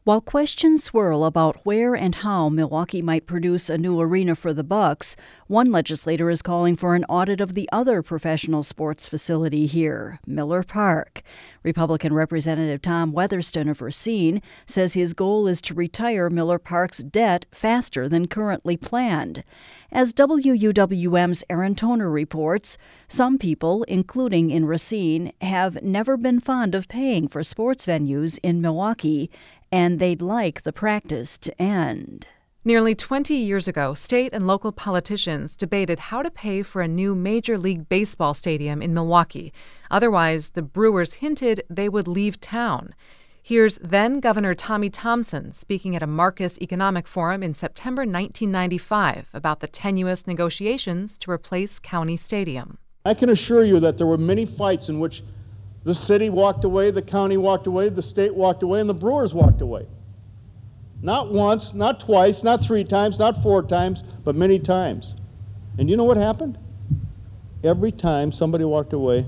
While questions swirl about where and how Milwaukee might produce a new arena for the Bucks, one legislator is calling for an audit of the other professional sports facility here, Miller Park. Republican Representative Tom Weatherston of Racine says his goal is to retire Miller Park's debt faster than currently planned. As WUWM's Aaron Toner reports, some people, including in Racine, have never been fond of paying for sports venues in Milwaukee, and they'd like the practice to end. Nearly 20 years ago, state and local politicians debated how to pay for a new Major League Baseball stadium in Milwaukee. Otherwise, the Brewers hinted they would leave town. Here's then-Governor Tommy Thompson speaking at a Marcus Economic Forum in September 1995 about the tenuous negotiations to replace County Stadium. I can assure you that there were many fights in which the city walked away, the county walked away, the state walked away, and the Brewers walked away. Not once, not twice, not 3 times, not 4 times, but many times. And you know what happened? Every time somebody walked away,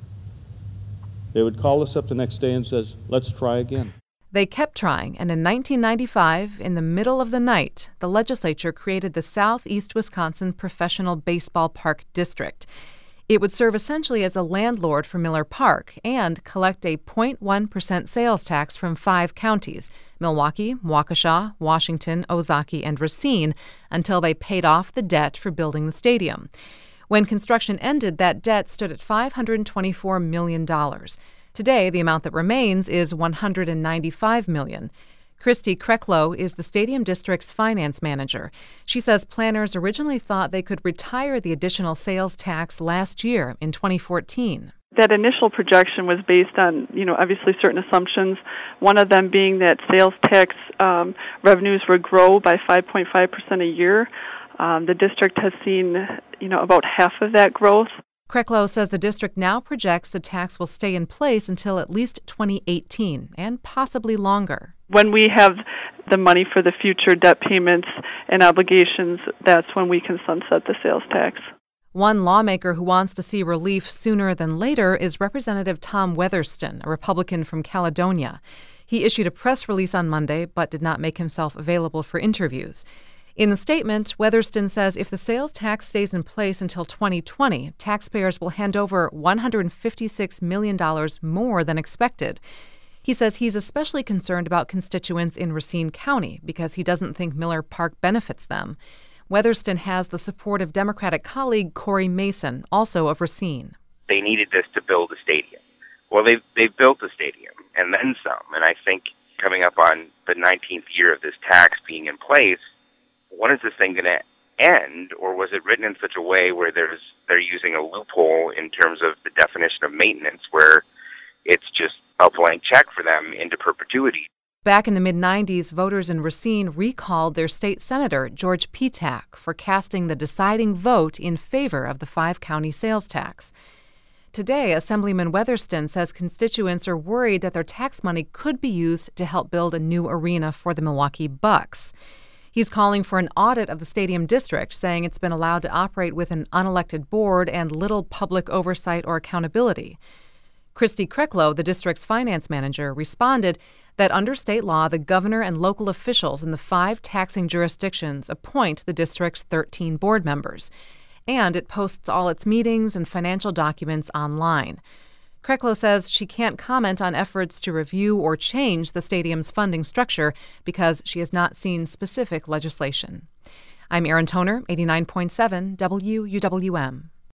they would call us up the next day and says, let's try again. They kept trying, and in 1995, in the middle of the night, the legislature created the Southeast Wisconsin Professional Baseball Park District. It would serve essentially as a landlord for Miller Park and collect a 0.1% sales tax from 5 counties, Milwaukee, Waukesha, Washington, Ozaukee, and Racine, until they paid off the debt for building the stadium. When construction ended, that debt stood at $524 million. Today, the amount that remains is $195 million. Christy Kreklow is the Stadium District's finance manager. She says planners originally thought they could retire the additional sales tax last year in 2014. That initial projection was based on, obviously certain assumptions, one of them being that sales tax revenues would grow by 5.5% a year. The district has seen, about half of that growth. Kreklow says the district now projects the tax will stay in place until at least 2018 and possibly longer. When we have the money for the future debt payments and obligations, that's when we can sunset the sales tax. One lawmaker who wants to see relief sooner than later is Representative Tom Weatherston, a Republican from Caledonia. He issued a press release on Monday but did not make himself available for interviews. In the statement, Weatherston says if the sales tax stays in place until 2020, taxpayers will hand over $156 million more than expected. He says he's especially concerned about constituents in Racine County because he doesn't think Miller Park benefits them. Weatherston has the support of Democratic colleague Corey Mason, also of Racine. They needed this to build a stadium. Well, they've built a stadium and then some. And I think coming up on the 19th year of this tax being in place, when is this thing going to end, or was it written in such a way where they're using a loophole in terms of the definition of maintenance where it's just a blank check for them into perpetuity? Back in the mid-'90s, voters in Racine recalled their state senator, George Petak, for casting the deciding vote in favor of the 5-county sales tax. Today, Assemblyman Weatherston says constituents are worried that their tax money could be used to help build a new arena for the Milwaukee Bucks. He's calling for an audit of the stadium district, saying it's been allowed to operate with an unelected board and little public oversight or accountability. Christy Kreklow, the district's finance manager, responded that under state law, the governor and local officials in the 5 taxing jurisdictions appoint the district's 13 board members, and it posts all its meetings and financial documents online. Kreklow says she can't comment on efforts to review or change the stadium's funding structure because she has not seen specific legislation. I'm Aaron Toner, 89.7 WUWM.